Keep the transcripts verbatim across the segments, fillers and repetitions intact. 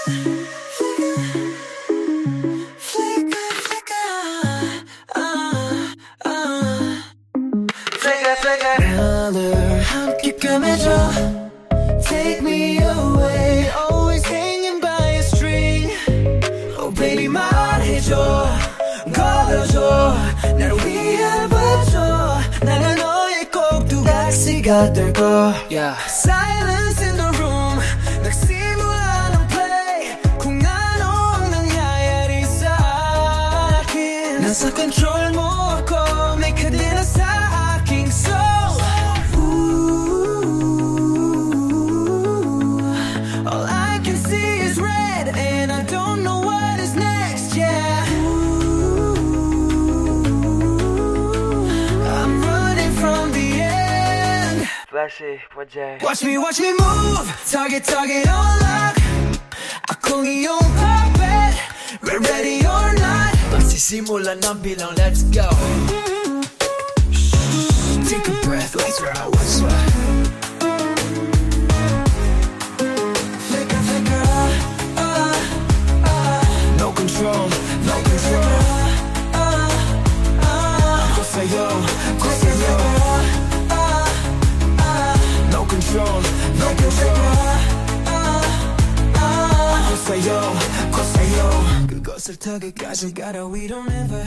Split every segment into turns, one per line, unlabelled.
함께 감해줘. Take me away. Always hanging by a string. Oh baby 말해줘. 걸어줘. 날 위해 봐줘. 나는 너의 꼭두각시가 될 거. Yeah. Silence in the room. 낙심하는 play. 궁한 없는 야야리 쌓인. 나서 control 못고 내 카드는 쌓인 so. All I can see is red and I don't know what is next, yeah. I'm running from the end.
Flashy, project.
Watch me, watch me move. Target, target on lock. 아콩이 on puppet. We're ready or not.
막시시몰라 난 비lang, let's go. Take a breath, let's roll, let's roll.
Flicker, flicker, uh, uh, uh.
No control, no control.
Uh, uh.
Kosayo, kosayo.
Uh, uh.
No control, no control. Kosayo, kosayo.
그것을 타겟까지 가라 we don't ever.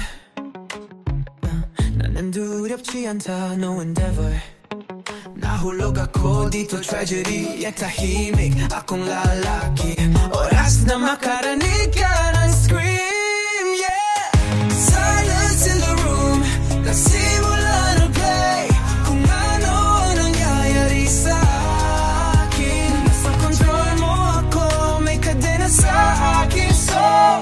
나는 두렵지 않다 no endeavor. 나 홀로 갖고 디토 트레저리 액타 힘이 아콩 랄라키 오라스 나 마카라니까 난 scream yeah. Silence in the room 나 시뮬라는 play 궁한 너는 야야리 쌓인 나서 control 못고 make a day 나 쌓인 so.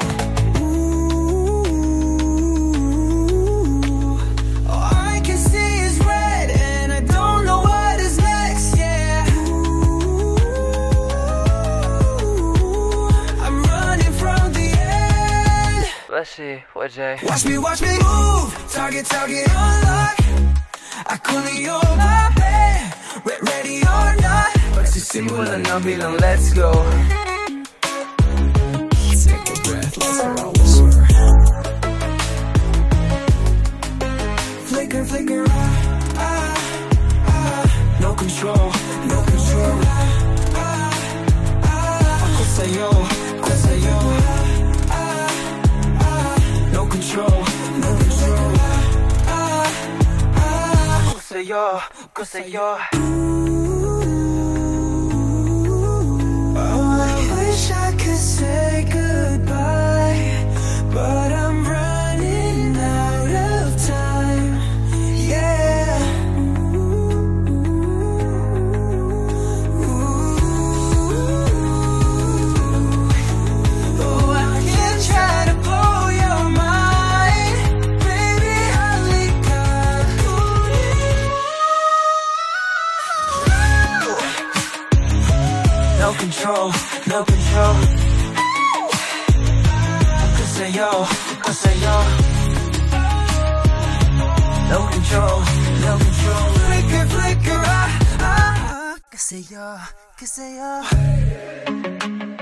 Flashy, project.
Watch me, watch me move. Target, target on lock. I call you on my bed. We're ready or not.
막시시몰라 난 비lang, let's go.
Take a breath, let's roll, let's roll.
Flicker, flicker, ah, ah, ah. No control, no control. Ah, ah. Kosayo, kosayo. Ah, ah. No control, no control. Ah, ah.
Kosayo, kosayo.
Oh, I wish I could say goodbye, but I'm running out of time. Yeah. Oh, I can try to blow your mind, baby. I'll No control, no control. Kosayo, kosayo. No control, no control. Flicker, flicker, ah, ah. Kosayo, kosayo.